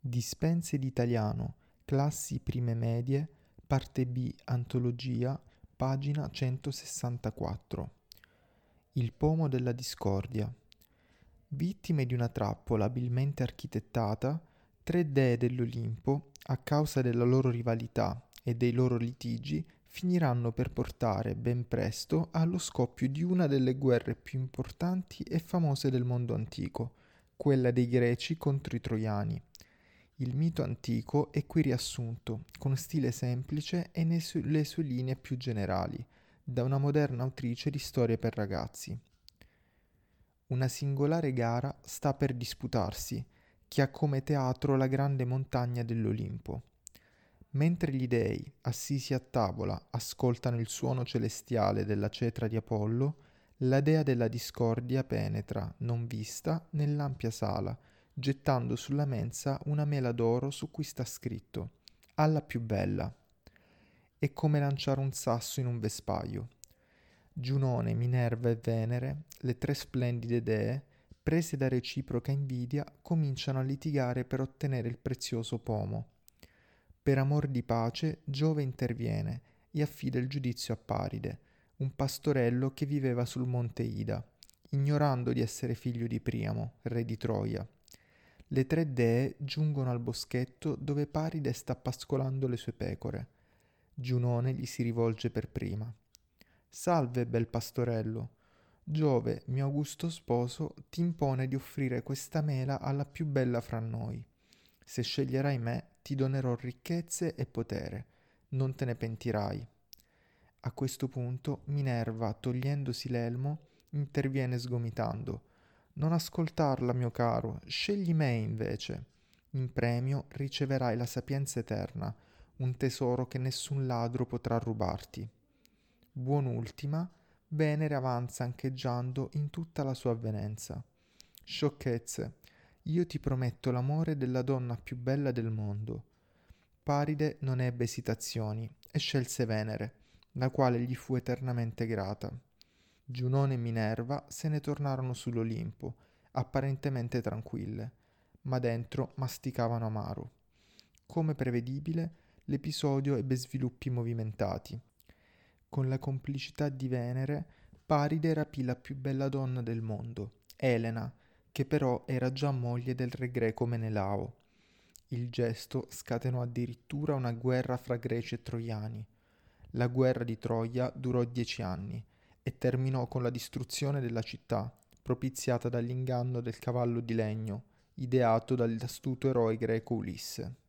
Dispense d'italiano, classi prime medie, parte B, antologia, pagina 164. Il pomo della discordia. Vittime di una trappola abilmente architettata, tre dee dell'Olimpo, a causa della loro rivalità e dei loro litigi, finiranno per portare ben presto allo scoppio di una delle guerre più importanti e famose del mondo antico, quella dei Greci contro i Troiani. Il mito antico è qui riassunto, con stile semplice e le sue linee più generali, da una moderna autrice di storie per ragazzi. Una singolare gara sta per disputarsi, che ha come teatro la grande montagna dell'Olimpo. Mentre gli dei, assisi a tavola, ascoltano il suono celestiale della cetra di Apollo, la dea della discordia penetra, non vista, nell'ampia sala, gettando sulla mensa una mela d'oro su cui sta scritto «Alla più bella». È come lanciare un sasso in un vespaio. Giunone, Minerva e Venere, le tre splendide dee, prese da reciproca invidia, cominciano a litigare per ottenere il prezioso pomo. Per amor di pace, Giove interviene e affida il giudizio a Paride, un pastorello che viveva sul monte Ida, ignorando di essere figlio di Priamo, re di Troia. Le tre dee giungono al boschetto dove Paride sta pascolando le sue pecore. Giunone gli si rivolge per prima. «Salve, bel pastorello. Giove, mio augusto sposo, ti impone di offrire questa mela alla più bella fra noi. Se sceglierai me, ti donerò ricchezze e potere. Non te ne pentirai». A questo punto Minerva, togliendosi l'elmo, interviene sgomitando. «Non ascoltarla, mio caro, scegli me invece. In premio riceverai la sapienza eterna, un tesoro che nessun ladro potrà rubarti». Buon'ultima, Venere avanza ancheggiando in tutta la sua avvenenza. «Sciocchezze, io ti prometto l'amore della donna più bella del mondo». Paride non ebbe esitazioni e scelse Venere, la quale gli fu eternamente grata. Giunone e Minerva se ne tornarono sull'Olimpo, apparentemente tranquille, ma dentro masticavano amaro. Come prevedibile, l'episodio ebbe sviluppi movimentati. Con la complicità di Venere, Paride rapì la più bella donna del mondo, Elena, che però era già moglie del re greco Menelao. Il gesto scatenò addirittura una guerra fra Greci e Troiani. La guerra di Troia durò 10 anni e terminò con la distruzione della città, propiziata dall'inganno del cavallo di legno, ideato dall'astuto eroe greco Ulisse.